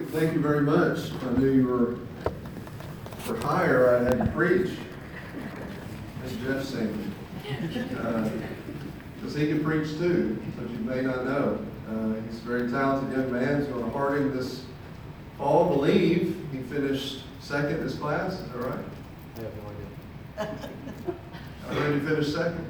Thank you very much. I knew you were for hire. I had you preach. As Jeff singing. Because he can preach too, but you may not know. He's a very talented young man. He's going to Harding this fall. I believe he finished second in his class. Is that right? I have no idea. I heard he finished second.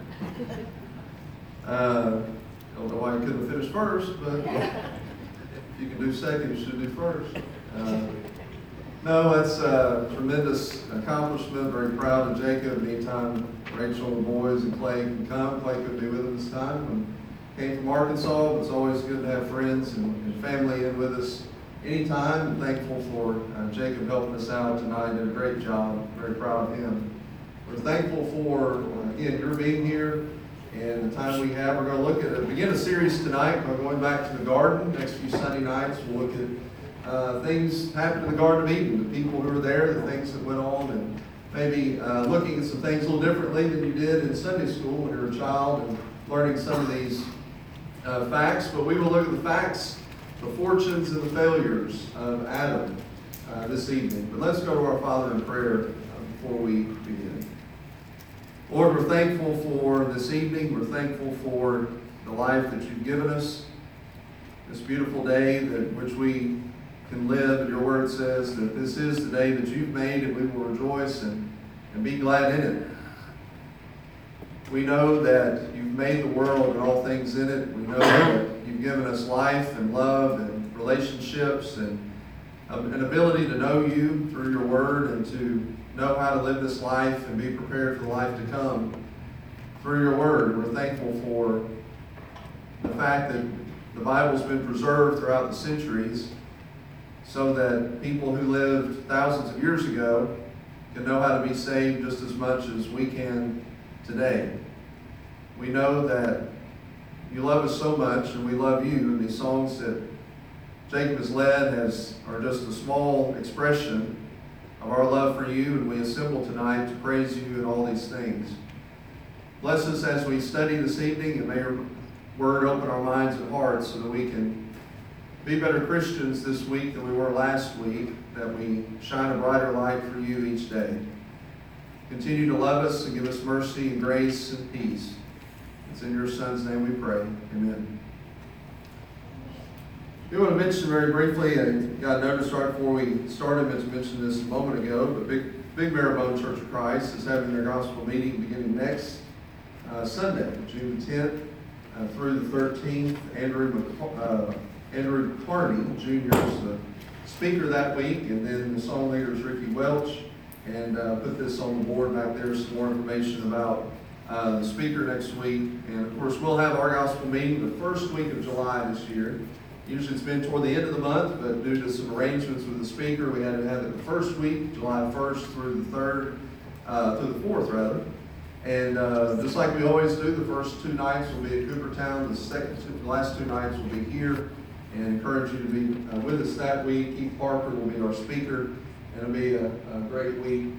Don't know why you couldn't have finished first, but if you can do second, you should do first. No, that's a tremendous accomplishment. Very proud of Jacob. Anytime Rachel and the boys and Clay can come, Clay couldn't be with him this time. When he came from Arkansas, it's always good to have friends and family in with us anytime. I'm thankful for Jacob helping us out tonight. Did a great job. Very proud of him. We're thankful for, again, your being here and the time we have. We're going to look at begin a series tonight. We're going back to the garden. Next few Sunday nights, we'll look at things happened in the Garden of Eden, the people who were there, the things that went on, and maybe looking at some things a little differently than you did in Sunday school when you were a child and learning some of these facts. But we will look at the facts, the fortunes, and the failures of Adam this evening. But let's go to our Father in prayer before we begin. Lord, we're thankful for this evening. We're thankful for the life that you've given us, this beautiful day that which we can live. And your word says that this is the day that you've made, and we will rejoice and be glad in it. We know that you've made the world and all things in it. We know that you've given us life and love and relationships and an ability to know you through your word and to know how to live this life and be prepared for the life to come through your word. We're thankful for the fact that the Bible's been preserved throughout the centuries so that people who lived thousands of years ago can know how to be saved just as much as we can today. We know that you love us so much, and we love you, and these songs that Jacob has led are just a small expression of our love for you, and we assemble tonight to praise you in all these things. Bless us as we study this evening, and may your word open our minds and hearts so that we can be better Christians this week than we were last week, that we shine a brighter light for you each day. Continue to love us and give us mercy and grace and peace. It's in your Son's name we pray. Amen. We want to mention very briefly, and got notice right before we started, meant to mention this a moment ago, but Big Marrowbone Church of Christ is having their gospel meeting beginning next Sunday, June 10th through the 13th. Andrew Carney, Jr. is the speaker that week, and then the song leader is Ricky Welch, and put this on the board back there, some more information about the speaker next week. And of course, we'll have our gospel meeting the first week of July this year. Usually it's been toward the end of the month, but due to some arrangements with the speaker, we had to have it the first week, July 1st through the 3rd, through the 4th rather. And just like we always do, the first two nights will be at Coopertown. The last two nights will be here. And encourage you to be with us that week. Keith Parker will be our speaker, and it'll be a great week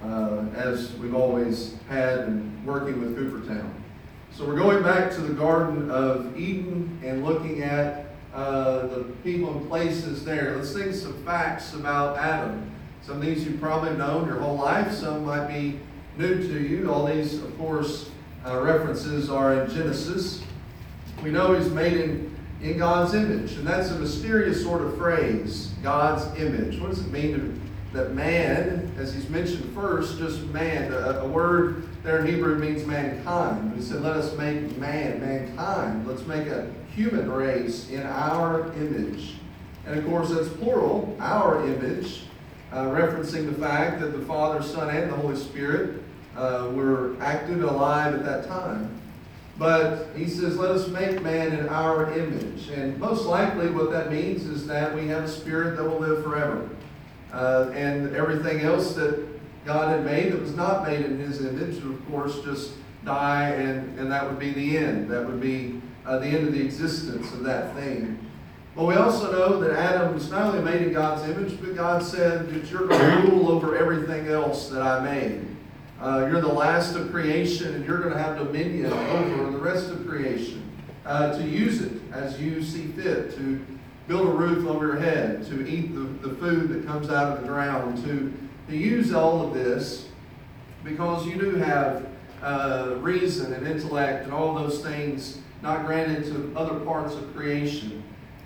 as we've always had in working with Coopertown. So we're going back to the Garden of Eden and looking at the people and places there. Let's think some facts about Adam. Some of these you've probably known your whole life. Some might be new to you. All these, of course, references are in Genesis. We know he's made in God's image, and that's a mysterious sort of phrase, God's image. What does it mean that man, as he's mentioned first, just man, a word there in Hebrew means mankind. He said, let us make mankind. Let's make a human race in our image. And of course, that's plural, our image, referencing the fact that the Father, Son, and the Holy Spirit were active and alive at that time. But he says, let us make man in our image. And most likely what that means is that we have a spirit that will live forever. And everything else that God had made that was not made in his image would, of course, just die, and that would be the end. That would be the end of the existence of that thing. But we also know that Adam was not only made in God's image, but God said that you're going to rule over everything else that I made. You're the last of creation, and you're going to have dominion over the rest of creation, to use it as you see fit, to build a roof over your head, to eat the food that comes out of the ground, to use all of this because you do have reason and intellect and all those things not granted to other parts of creation.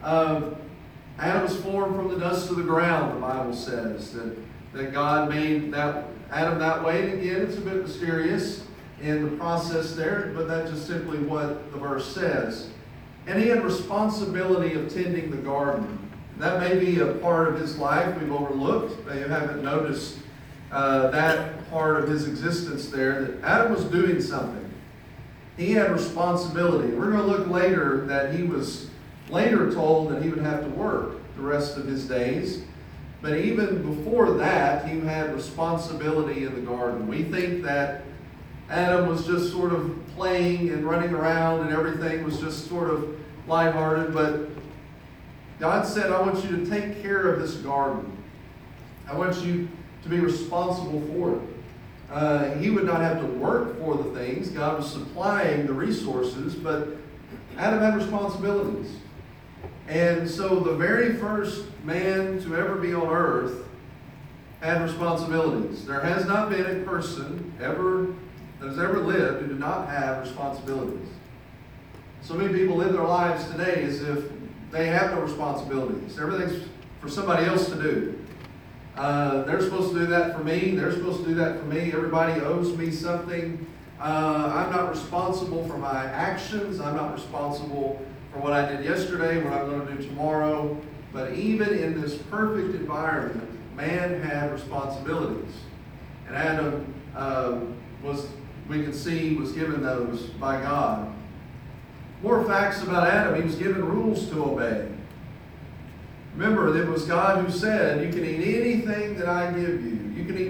Adam was formed from the dust of the ground, the Bible says, that God made Adam that way. And again, it's a bit mysterious in the process there, but that's just simply what the verse says. And he had responsibility of tending the garden. That may be a part of his life we've overlooked. Maybe you haven't noticed that part of his existence there, that Adam was doing something. He had responsibility. We're going to look later that he was later told that he would have to work the rest of his days. But even before that, he had responsibility in the garden. We think that Adam was just sort of playing and running around and everything was just sort of lighthearted. But God said, I want you to take care of this garden. I want you to be responsible for it. He would not have to work for the things. God was supplying the resources, but Adam had responsibilities. And so the very first man to ever be on earth had responsibilities. There has not been a person that has ever lived who did not have responsibilities. So many people live their lives today as if they have no responsibilities. Everything's for somebody else to do. They're supposed to do that for me. They're supposed to do that for me. Everybody owes me something. I'm not responsible for my actions. I'm not responsible for what I did yesterday, what I'm going to do tomorrow. But even in this perfect environment, man had responsibilities. And Adam we can see, was given those by God. More facts about Adam. He was given rules to obey. Remember, it was God who said, you can eat anything that I give you. You can eat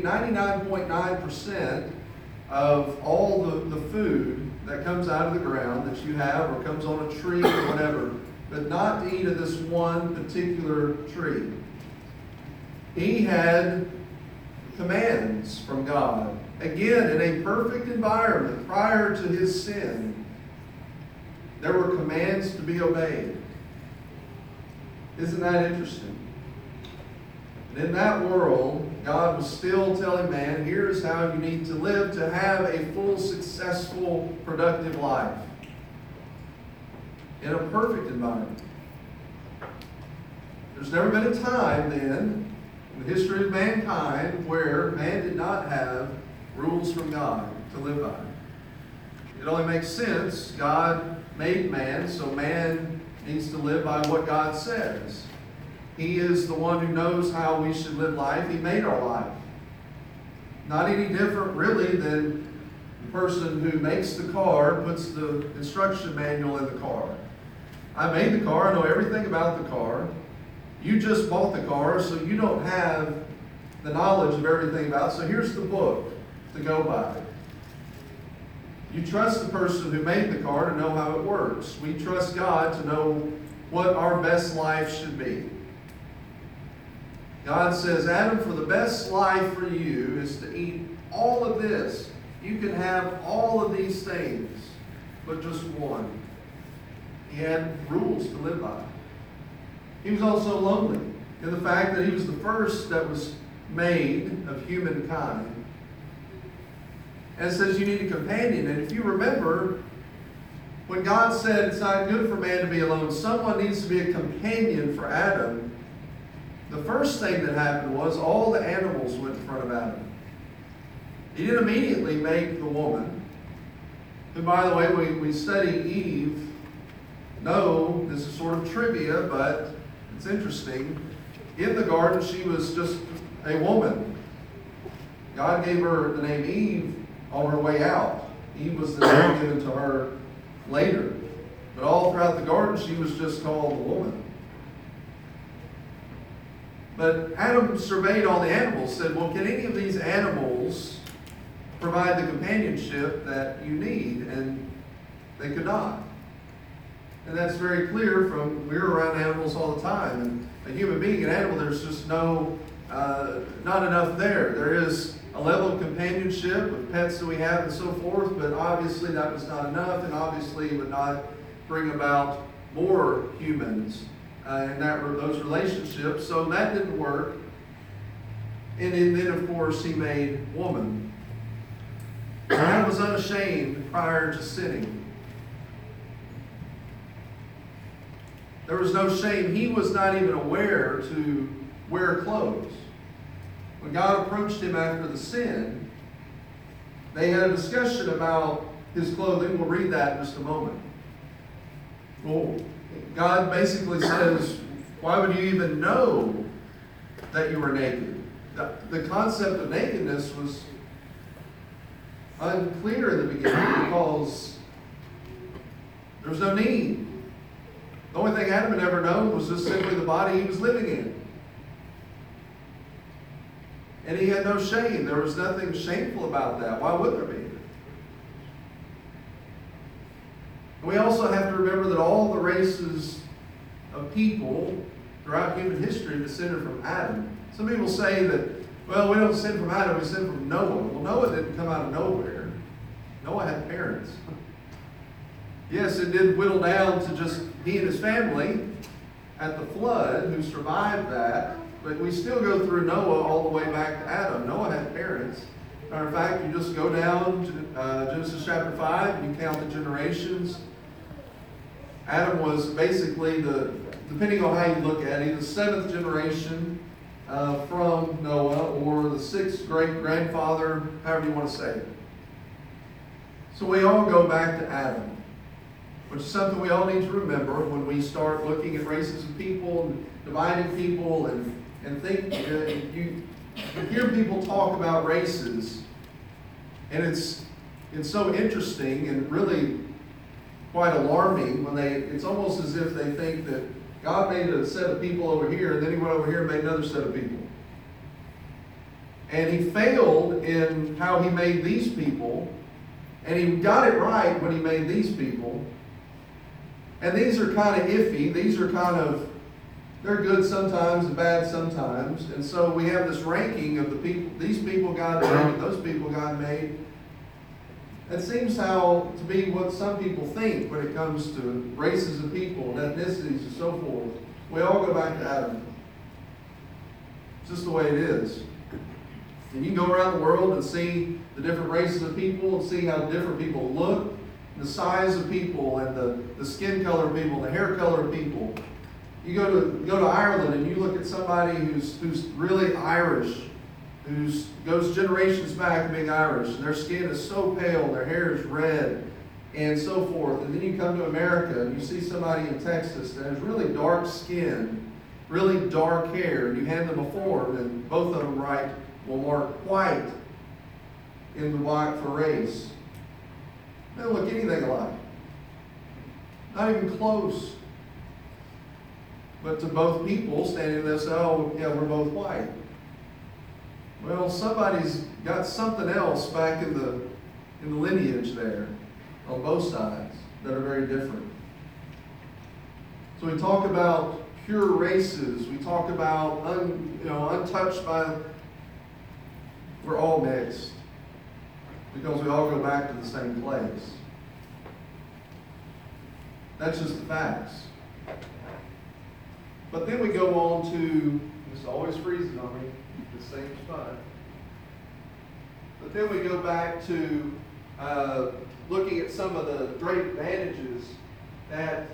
99.9% of all the food that comes out of the ground that you have or comes on a tree or whatever, but not to eat of this one particular tree. He had commands from God. Again, in a perfect environment prior to his sin, there were commands to be obeyed. Isn't that interesting? And in that world, God was still telling man, here's how you need to live to have a full, successful, productive life. In a perfect environment. There's never been a time then, in the history of mankind, where man did not have rules from God to live by. It only makes sense. God made man, so man needs to live by what God says. He is the one who knows how we should live life. He made our life. Not any different, really, than the person who makes the car, puts the instruction manual in the car. I made the car. I know everything about the car. You just bought the car, so you don't have the knowledge of everything about it. So here's the book to go by. You trust the person who made the car to know how it works. We trust God to know what our best life should be. God says, Adam, for the best life for you is to eat all of this. You can have all of these things, but just one. He had rules to live by. He was also lonely in the fact that he was the first that was made of humankind. And it says you need a companion. And if you remember, when God said it's not good for man to be alone, someone needs to be a companion for Adam. The first thing that happened was all the animals went in front of Adam. He didn't immediately make the woman, who, by the way, we study Eve. No, this is sort of trivia, but it's interesting. In the garden, she was just a woman. God gave her the name Eve on her way out. Eve was the name given to her later. But all throughout the garden, she was just called a woman. But Adam surveyed all the animals, said, well, can any of these animals provide the companionship that you need? And they could not. And that's very clear from, we're around animals all the time. And a human being, an animal, there's just not enough there. There is a level of companionship with pets that we have and so forth, but obviously that was not enough, and obviously it would not bring about more humans in those relationships. So that didn't work. And then, of course, he made woman. Adam was unashamed prior to sinning. There was no shame. He was not even aware to wear clothes. When God approached him after the sin, they had a discussion about his clothing. We'll read that in just a moment. Well, God basically says, why would you even know that you were naked? The concept of nakedness was unclear in the beginning because there was no need. The only thing Adam had ever known was just simply the body he was living in. And he had no shame. There was nothing shameful about that. Why would there be? We also have to remember that all the races of people throughout human history descended from Adam. Some people say that, well, we don't sin from Adam, we sin from Noah. Well, Noah didn't come out of nowhere. Noah had parents. Yes, it did whittle down to just he and his family at the flood who survived that, but we still go through Noah all the way back to Adam. Noah had parents. Matter of fact, you just go down to Genesis chapter 5 and you count the generations. Adam was basically depending on how you look at it, the 7th generation from Noah, or the 6th great-grandfather, however you want to say it. So we all go back to Adam, which is something we all need to remember when we start looking at races of people and dividing people and think, you hear people talk about races, and it's so interesting and really quite alarming when it's almost as if they think that God made a set of people over here, and then he went over here and made another set of people. And he failed in how he made these people, and he got it right when he made these people. And these are kind of iffy. These are they're good sometimes and bad sometimes. And so we have this ranking of the people, these people God made and those people God made. It seems to be what some people think when it comes to races of people and ethnicities and so forth. We all go back to Adam. It's just the way it is. And you can go around the world and see the different races of people and see how different people look, the size of people and the skin color of people, the hair color of people. You go to Ireland and you look at somebody who's really Irish, who goes generations back being Irish, and their skin is so pale, their hair is red, and so forth. And then you come to America and you see somebody in Texas that has really dark skin, really dark hair, and you hand them a form, and both of them will mark white in the white for race. They don't look anything alike. Not even close. But to both people standing there say, oh, yeah, we're both white. Well, somebody's got something else back in the lineage there on both sides that are very different. So we talk about pure races. We talk about untouched by. We're all mixed because we all go back to the same place. That's just the facts. But then we go on to, this always freezes on me, this same spot. But then we go back to looking at some of the great advantages that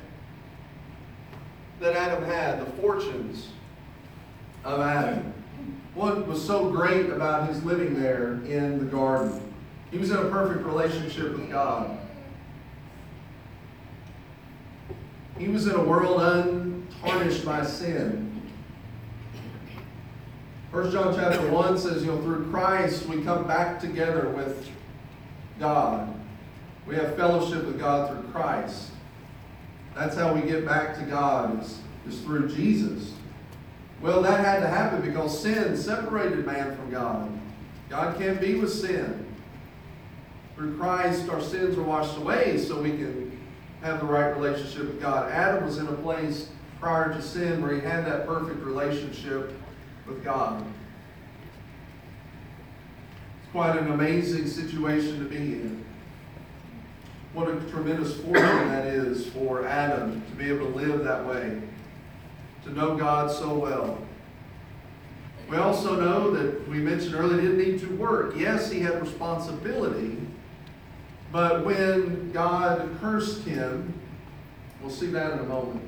Adam had, the fortunes of Adam. What was so great about his living there in the garden? He was in a perfect relationship with God. He was in a world untarnished by sin. 1 John chapter 1 says, through Christ we come back together with God. We have fellowship with God through Christ. That's how we get back to God, is through Jesus. Well, that had to happen because sin separated man from God. God can't be with sin. Through Christ, our sins are washed away so we can have the right relationship with God. Adam was in a place prior to sin where he had that perfect relationship with God. It's quite an amazing situation to be in. What a tremendous fortune that is for Adam to be able to live that way. to know God so well. We also know that we mentioned earlier he didn't need to work. Yes, he had responsibility, but when God cursed him, we'll see that in a moment.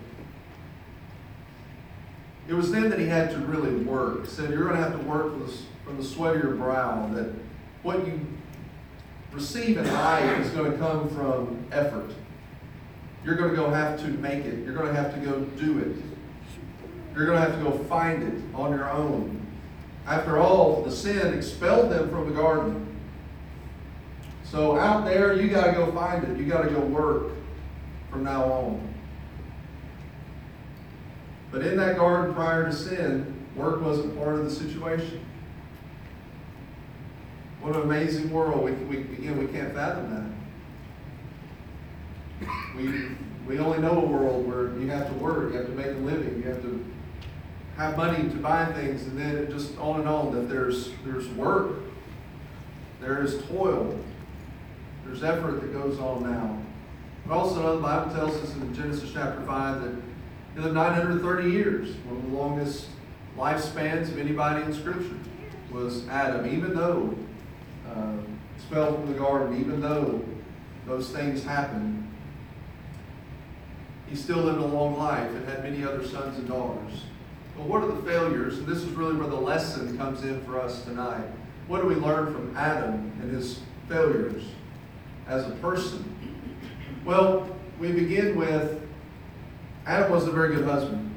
It was then that he had to really work. He said, you're going to have to work from the sweat of your brow, that what you receive in life is going to come from effort. You're going to have to make it. You're going to have to go do it. You're going to have to go find it on your own. After all, the sin expelled them from the garden. So out there, you got to go find it. You got to go work from now on. But in that garden prior to sin, work wasn't part of the situation. What an amazing world. We can't fathom that. We only know a world where you have to work, you have to make a living, you have to have money to buy things, and then it just on and on, that there's work, there's toil, there's effort that goes on now. We also know the Bible tells us in Genesis chapter 5 that he lived 930 years. One of the longest lifespans of anybody in Scripture was Adam, even though expelled from the garden, even though those things happened. He still lived a long life and had many other sons and daughters. But what are the failures? And this is really where the lesson comes in for us tonight. What do we learn from Adam and his failures as a person? Well, we begin with Adam was a very good husband.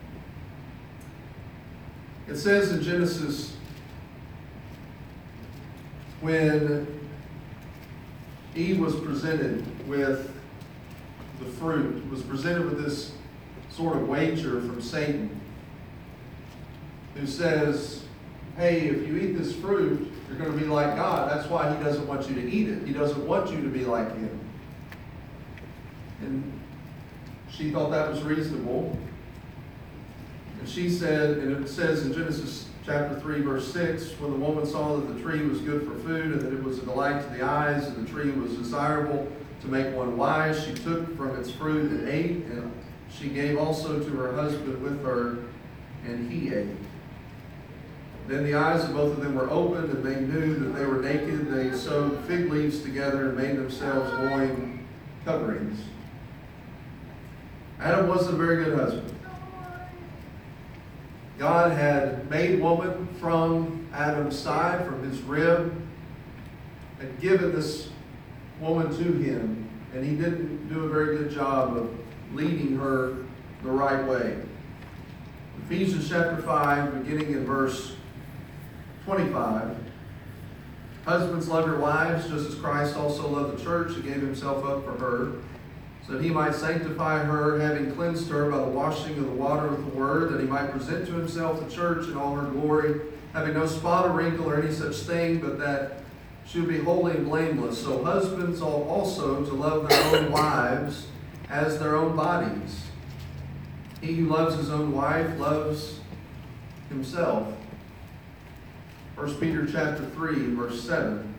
It says in Genesis, when Eve was presented with the fruit, was presented with this sort of wager from Satan, who says, hey, if you eat this fruit, you're going to be like God. That's why he doesn't want you to eat it. He doesn't want you to be like him. And she thought that was reasonable. And she said, and it says in Genesis chapter 3, verse 6, when the woman saw that the tree was good for food, and that it was a delight to the eyes, and the tree was desirable to make one wise, she took from its fruit and ate, and she gave also to her husband with her, and he ate. Then the eyes of both of them were opened, and they knew that they were naked. They sewed fig leaves together and made themselves loin coverings. Adam wasn't a very good husband. God had made woman from Adam's side, from his rib, and given this woman to him, and he didn't do a very good job of leading her the right way. Ephesians chapter 5, beginning in verse 25. Husbands, love your wives, just as Christ also loved the church and gave himself up for her, so that he might sanctify her, having cleansed her by the washing of the water of the word, that he might present to himself the church in all her glory, having no spot or wrinkle or any such thing, but that she would be holy and blameless. So husbands ought also to love their own wives as their own bodies. He who loves his own wife loves himself. 1 Peter chapter 3, verse 7.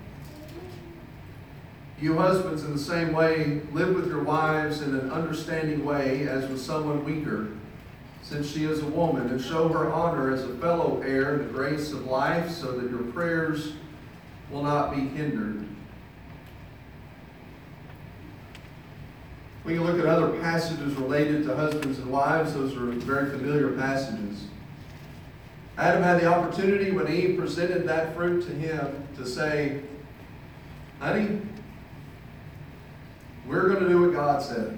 You husbands, in the same way, live with your wives in an understanding way, as with someone weaker, since she is a woman, and show her honor as a fellow heir in the grace of life, so that your prayers will not be hindered. We can look at other passages related to husbands and wives. Those are very familiar passages. Adam had the opportunity when Eve presented that fruit to him to say, honey, we're going to do what God said.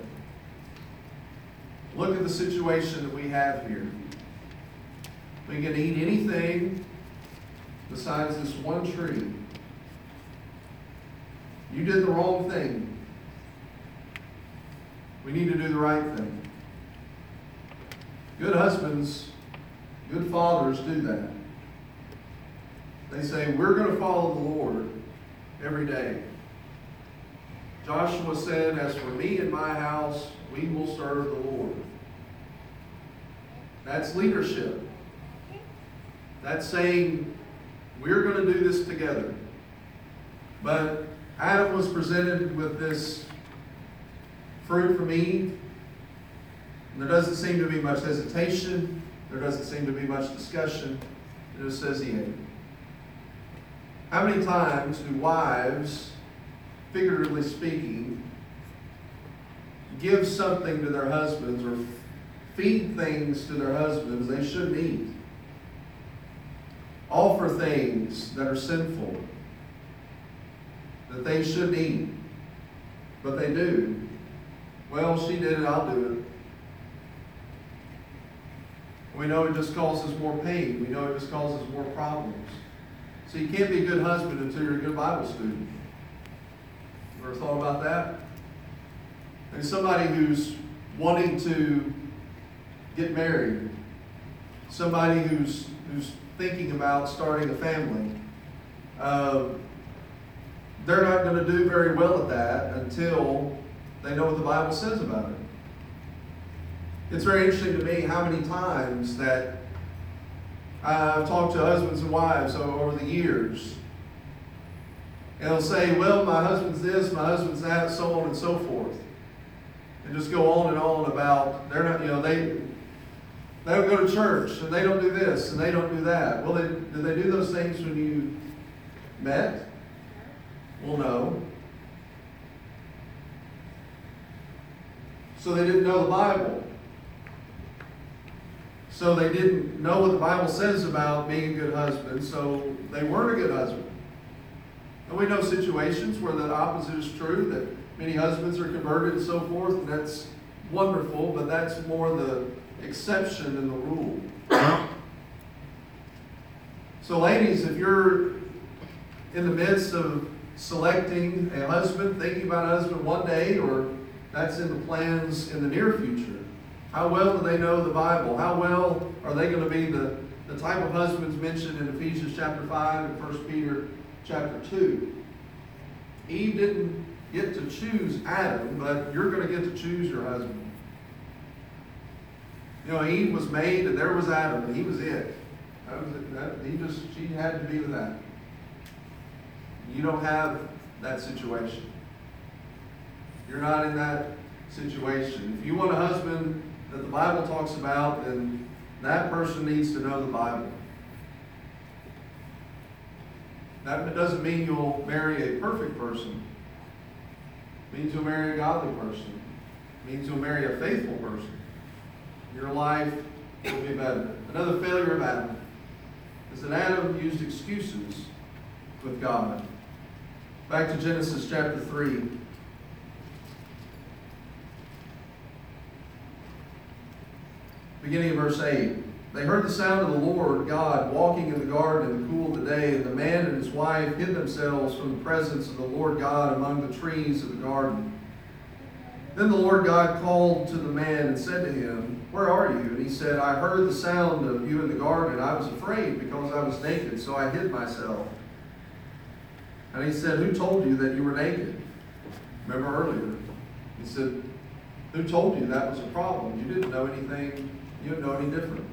Look at the situation that we have here. We can eat anything besides this one tree. You did the wrong thing. We need to do the right thing. Good husbands, good fathers do that. They say, we're going to follow the Lord every day. Joshua said, as for me and my house, we will serve the Lord. That's leadership. That's saying, we're going to do this together. But Adam was presented with this fruit from Eve. And There doesn't seem to be much hesitation. There doesn't seem to be much discussion. It just says he ate. How many times do wives, figuratively speaking, give something to their husbands or feed things to their husbands they shouldn't eat? Offer things that are sinful, that they shouldn't eat, but they do. Well, she did it, I'll do it. We know it just causes more pain. We know it just causes more problems. So you can't be a good husband until you're a good Bible student. You ever thought about that? And somebody who's wanting to get married, somebody who's thinking about starting a family, they're not going to do very well at that until they know what the Bible says about it. It's very interesting to me how many times that I've talked to husbands and wives over the years. And they'll say, well, my husband's this, my husband's that, so on and so forth. And just go on and on about, they're not, they don't go to church, and they don't do this, and they don't do that. Well, did they do those things when you met? Well, no. So they didn't know the Bible. So they didn't know what the Bible says about being a good husband, so they weren't a good husband. And we know situations where the opposite is true, that many husbands are converted and so forth, and that's wonderful, but that's more the exception than the rule. So ladies, if you're in the midst of selecting a husband, thinking about a husband one day, or that's in the plans in the near future, how well do they know the Bible? How well are they going to be the type of husbands mentioned in Ephesians chapter 5 and 1 Peter chapter 2? Eve didn't get to choose Adam, but you're going to get to choose your husband. Eve was made and there was Adam, and he was it. She had to be with that. You don't have that situation. You're not in that situation. If you want a husband that the Bible talks about, then that person needs to know the Bible. That doesn't mean you'll marry a perfect person. It means you'll marry a godly person. It means you'll marry a faithful person. Your life will be better. Another failure of Adam is that Adam used excuses with God. Back to Genesis chapter 3. Beginning of verse 8. They heard the sound of the Lord God walking in the garden in the cool of the day, and the man and his wife hid themselves from the presence of the Lord God among the trees of the garden. Then the Lord God called to the man and said to him, "Where are you?" And he said, "I heard the sound of you in the garden. I was afraid because I was naked, so I hid myself." And he said, "Who told you that you were naked?" Remember earlier, he said, "Who told you that was a problem? You didn't know anything. You didn't know any different.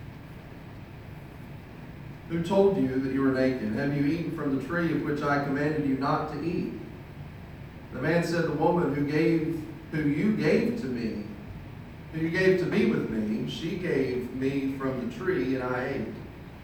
Who told you that you were naked? Have you eaten from the tree of which I commanded you not to eat?" The man said, "The woman who you gave to me, who you gave to be with me, she gave me from the tree, and I ate."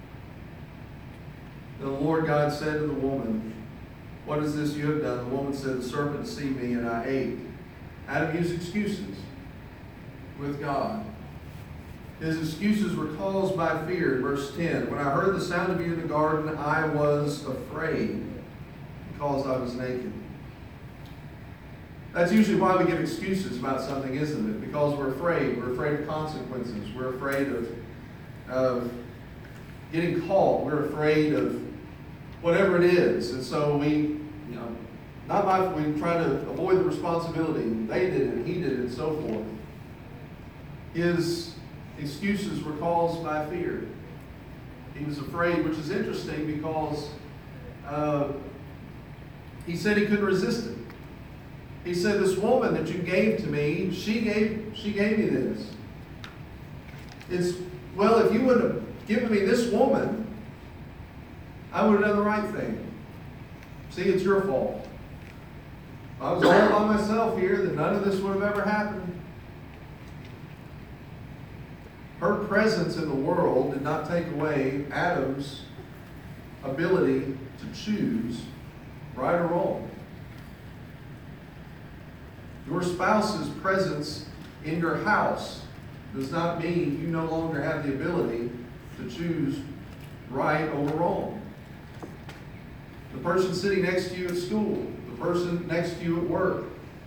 Then the Lord God said to the woman, "What is this you have done?" The woman said, "The serpent deceived me, and I ate." Adam used excuses with God. His excuses were caused by fear. Verse 10, "When I heard the sound of you in the garden, I was afraid because I was naked." That's usually why we give excuses about something, isn't it? Because we're afraid. We're afraid of consequences. We're afraid of getting caught. We're afraid of whatever it is. And so we try to avoid the responsibility. They did it, he did it, and so forth. His excuses were caused by fear. He was afraid, which is interesting because he said he couldn't resist it. He said, "This woman that you gave to me, she gave me this." Well, if you would have given me this woman, I would have done the right thing. See, it's your fault. If I was all by myself here, then none of this would have ever happened. Her presence in the world did not take away Adam's ability to choose right or wrong. Your spouse's presence in your house does not mean you no longer have the ability to choose right over wrong. The person sitting next to you at school, the person next to you at work,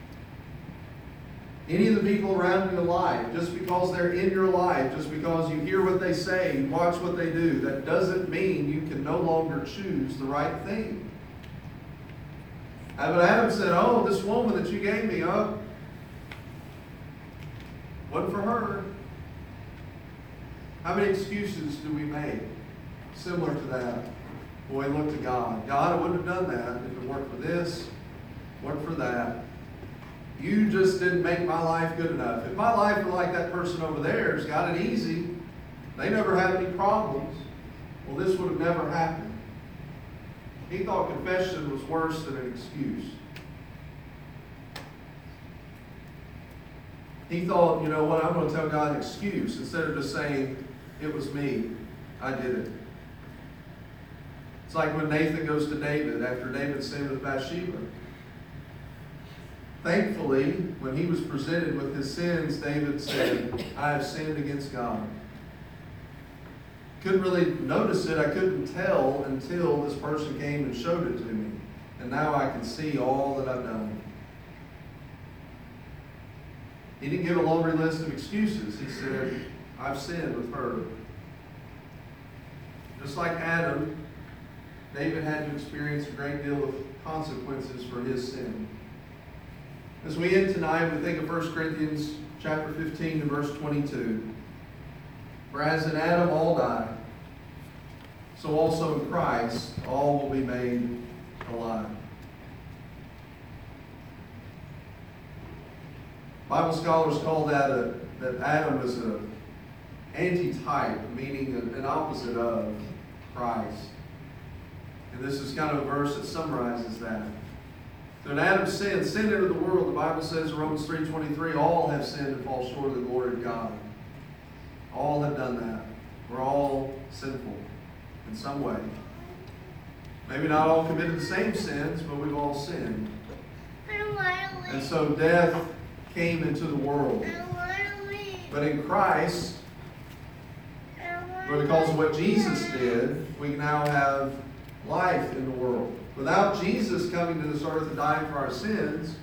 any of the people around you in life, just because they're in your life, just because you hear what they say, you watch what they do, that doesn't mean you can no longer choose the right thing. But Adam said, oh, this woman that you gave me, wasn't for her. How many excuses do we make similar to that when we look to God? God, I wouldn't have done that if it weren't for this, weren't for that. You just didn't make my life good enough. If my life were like that person over there's got it easy, they never had any problems, well, this would have never happened. He thought confession was worse than an excuse. He thought, you know what, I'm going to tell God an excuse instead of just saying, it was me, I did it. It's like when Nathan goes to David after David sinned with Bathsheba. Thankfully, when he was presented with his sins, David said, I have sinned against God. Couldn't really notice it. I couldn't tell until this person came and showed it to me. And now I can see all that I've done. He didn't give a laundry list of excuses. He said, I've sinned with her. Just like Adam, David had to experience a great deal of consequences for his sin. As we end tonight, we think of 1 Corinthians chapter 15 and verse 22. For as in Adam all die, so also in Christ all will be made alive. Bible scholars call that Adam was an antitype, meaning an opposite of Christ. And this is kind of a verse that summarizes that. So in Adam's sin entered the world, the Bible says in Romans 3:23, all have sinned and fall short of the glory of God. All have done that. We're all sinful in some way. Maybe not all committed the same sins, but we've all sinned. And so death came into the world. But in Christ, because of what Jesus did, we now have life in the world. Without Jesus coming to this earth and dying for our sins,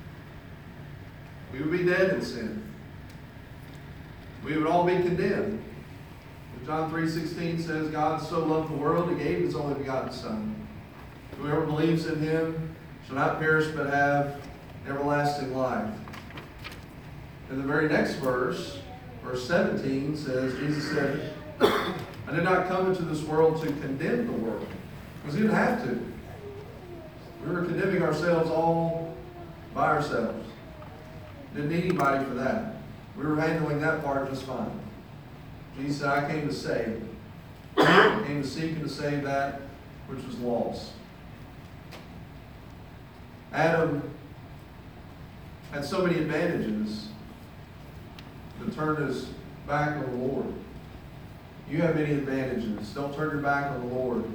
we would be dead in sin. We would all be condemned. John 3:16 says, God so loved the world, He gave His only begotten Son. Whoever believes in Him shall not perish but have everlasting life. In the very next verse, verse 17 says, Jesus said, I did not come into this world to condemn the world. Because He didn't have to. We were condemning ourselves all by ourselves. Didn't need anybody for that. We were handling that part just fine. Jesus said, I came to save. I came to seek and to save that which was lost. Adam had so many advantages to turn his back on the Lord. You have many advantages. Don't turn your back on the Lord.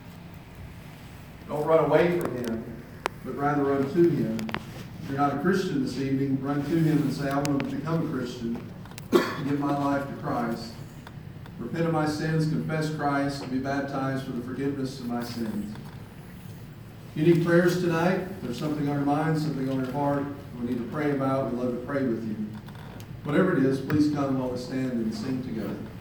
Don't run away from Him, but rather run to Him. If you're not a Christian this evening, run to Him and say, I want to become a Christian and give my life to Christ. Repent of my sins, confess Christ, and be baptized for the forgiveness of my sins. If you need prayers tonight, if there's something on your mind, something on your heart we need to pray about, we'd love to pray with you. Whatever it is, please come while we stand and sing together.